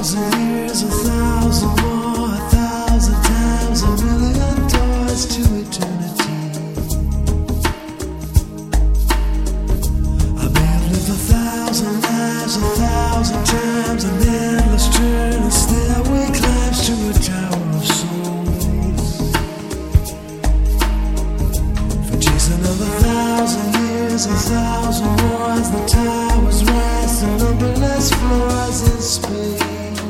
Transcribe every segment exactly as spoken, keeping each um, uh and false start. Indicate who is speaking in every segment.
Speaker 1: thousand years, a thousand more, a thousand times, a million doors to eternity. I may have lived a thousand lives, a thousand times, an endless journey, stairway climbs to a tower of souls. For chasing another thousand years, a thousand wars, the towers rise to numberless floors in space.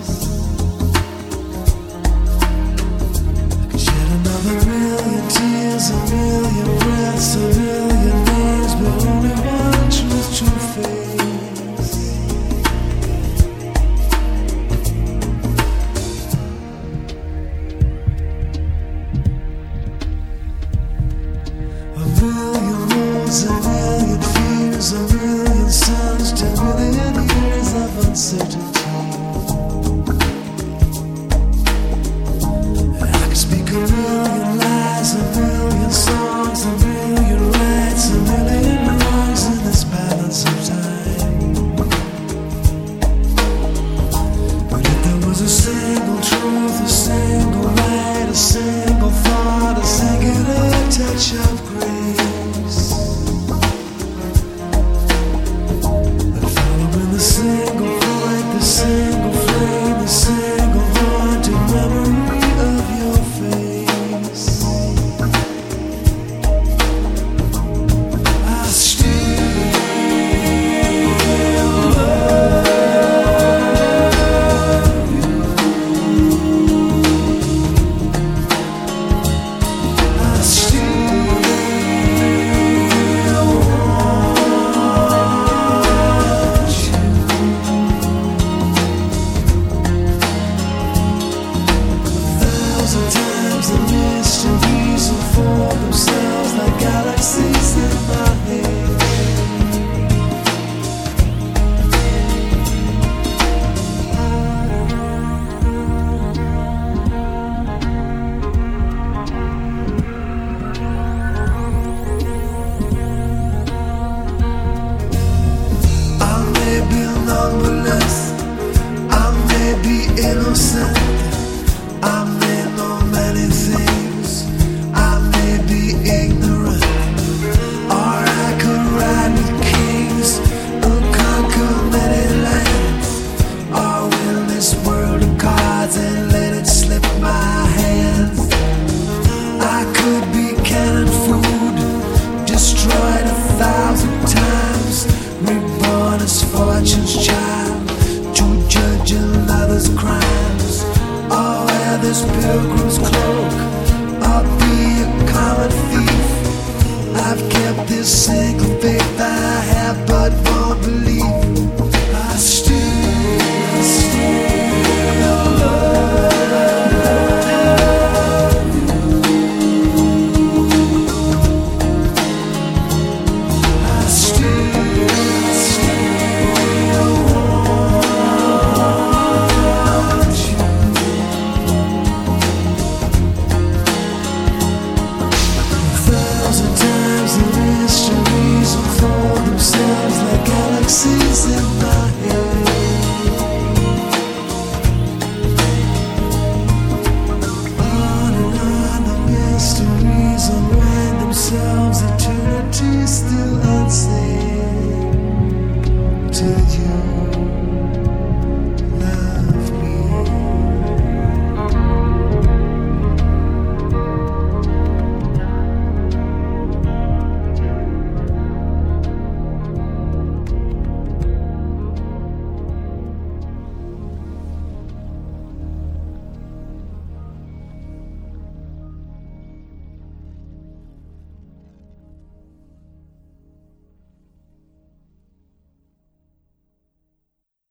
Speaker 1: I could shed another million tears, a million breaths, a million names, but only one truth to face. A million roads, a million fears, a million suns, ten million years of uncertainty. And I could speak a million lies, a million songs, a million rights, a million wrongs in this balance of time. But if there was a single truth, a single right, a single thought, a singular touch of grace, that following the single void, the single flame, the single haunted memory of your face, I still love you. I still want you. A thousand times the mysteries unfold themselves like galaxies in my head. I may be numberless, I may be innocent, I may know many things, I may be ignorant, or I could ride with kings and conquer many lands, or win this world of cards and let it slip my hands. I could be cannon food, destroyed a thousand times, reborn as fortune's child to judge another's crimes, or wear this pilgrim's cloak, or be a common thief. I've kept this single faith I have but won't believe.